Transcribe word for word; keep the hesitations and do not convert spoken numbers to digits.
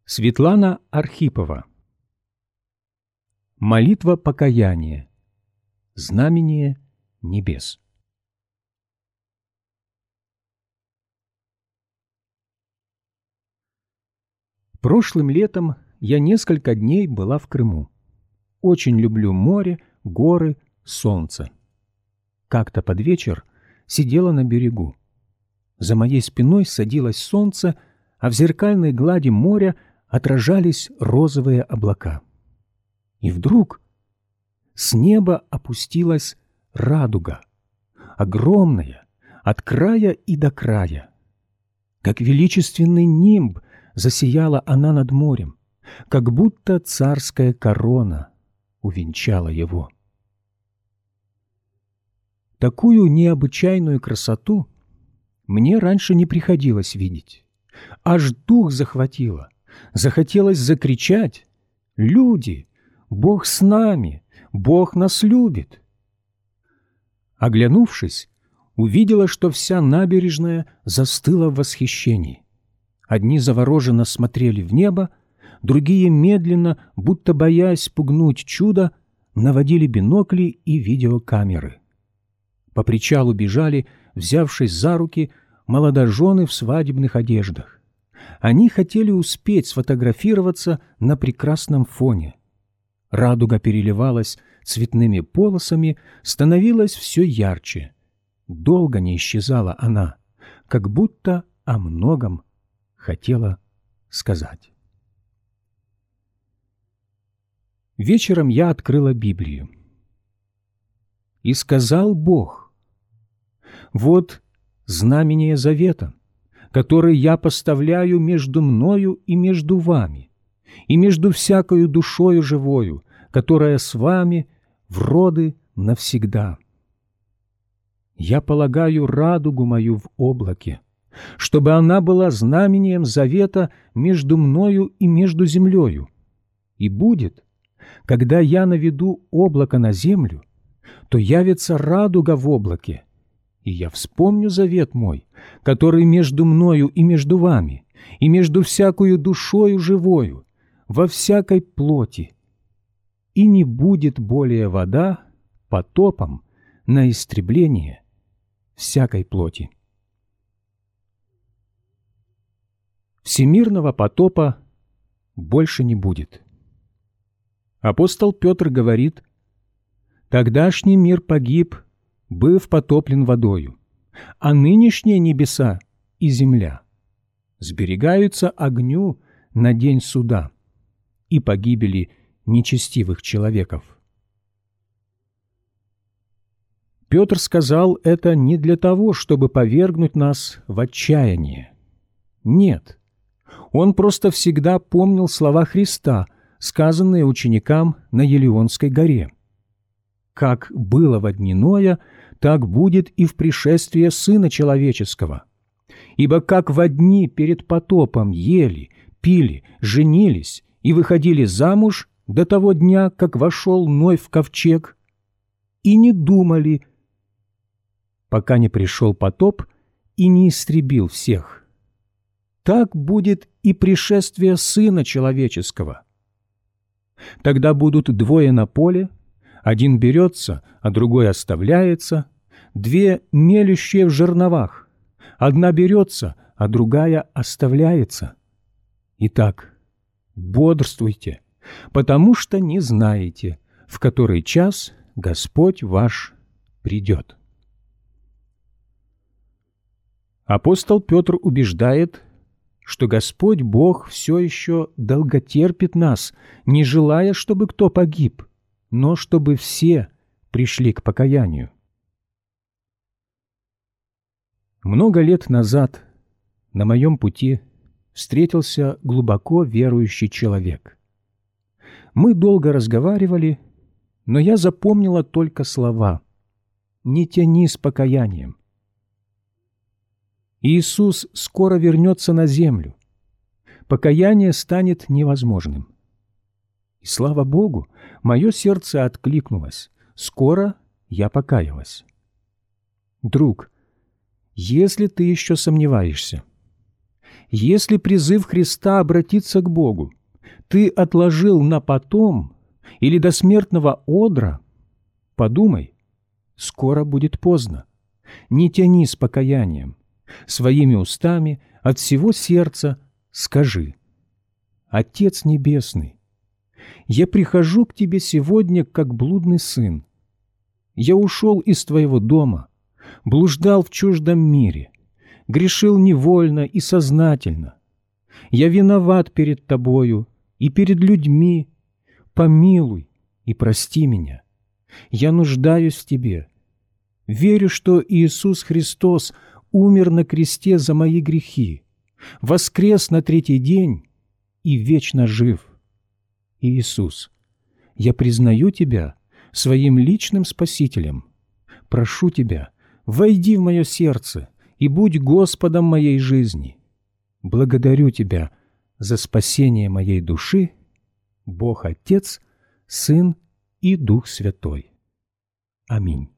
Светлана Архипова. Молитва покаяния. Знамение небес. Прошлым летом я несколько дней была в Крыму. Очень люблю море, горы, солнце. Как-то под вечер сидела на берегу. За моей спиной садилось солнце, а в зеркальной глади моря отражались розовые облака. И вдруг с неба опустилась радуга, огромная, от края и до края. Как величественный нимб засияла она над морем, как будто царская корона увенчала его. Такую необычайную красоту мне раньше не приходилось видеть. Аж дух захватило. Захотелось закричать: «Люди! Бог с нами! Бог нас любит!» Оглянувшись, увидела, что вся набережная застыла в восхищении. Одни завороженно смотрели в небо, другие медленно, будто боясь спугнуть чудо, наводили бинокли и видеокамеры. По причалу бежали, взявшись за руки, молодожены в свадебных одеждах. Они хотели успеть сфотографироваться на прекрасном фоне. Радуга переливалась цветными полосами, становилась все ярче. Долго не исчезала она, как будто о многом хотела сказать. Вечером я открыла Библию. «И сказал Бог: вот знамение завета, который я поставляю между мною и между вами, и между всякою душою живою, которая с вами в роды навсегда. Я полагаю радугу мою в облаке, чтобы она была знамением завета между мною и между землею. И будет, когда я наведу облако на землю, то явится радуга в облаке, и я вспомню завет мой, который между мною и между вами, и между всякою душою живою, во всякой плоти. И не будет более вода потопом на истребление всякой плоти». Всемирного потопа больше не будет. Апостол Петр говорит: «Тогдашний мир погиб, быв потоплен водою, а нынешние небеса и земля сберегаются огню на день суда и погибели нечестивых человеков». Петр сказал это не для того, чтобы повергнуть нас в отчаяние. Нет, он просто всегда помнил слова Христа, сказанные ученикам на Елеонской горе: «Как было во дни Ноя, так будет и в пришествии Сына Человеческого. Ибо как во дни перед потопом ели, пили, женились и выходили замуж до того дня, как вошел Ной в ковчег, и не думали, пока не пришел потоп и не истребил всех, так будет и пришествие Сына Человеческого. Тогда будут двое на поле, один берется, а другой оставляется, две мелющие в жерновах, одна берется, а другая оставляется. Итак, бодрствуйте, потому что не знаете, в который час Господь ваш придет». Апостол Петр убеждает, что Господь Бог все еще долготерпит нас, не желая, чтобы кто погиб, но чтобы все пришли к покаянию. Много лет назад на моем пути встретился глубоко верующий человек. Мы долго разговаривали, но я запомнила только слова: «Не тяни с покаянием». Иисус скоро вернется на землю. Покаяние станет невозможным. И слава Богу, мое сердце откликнулось. Скоро я покаялась. Друг, если ты еще сомневаешься, Если призыв Христа обратиться к Богу ты отложил на потом или до смертного одра, подумай, скоро будет поздно. Не тяни с покаянием. Своими устами от всего сердца скажи: «Отец Небесный, я прихожу к Тебе сегодня как блудный сын. Я ушел из Твоего дома, блуждал в чуждом мире, грешил невольно и сознательно. Я виноват перед Тобою и перед людьми. Помилуй и прости меня. Я нуждаюсь в Тебе. Верю, что Иисус Христос умер на кресте за мои грехи, воскрес на третий день и вечно жив. Иисус, я признаю Тебя своим личным Спасителем. Прошу Тебя, войди в мое сердце и будь Господом моей жизни. Благодарю Тебя за спасение моей души, Бог Отец, Сын и Дух Святой. Аминь.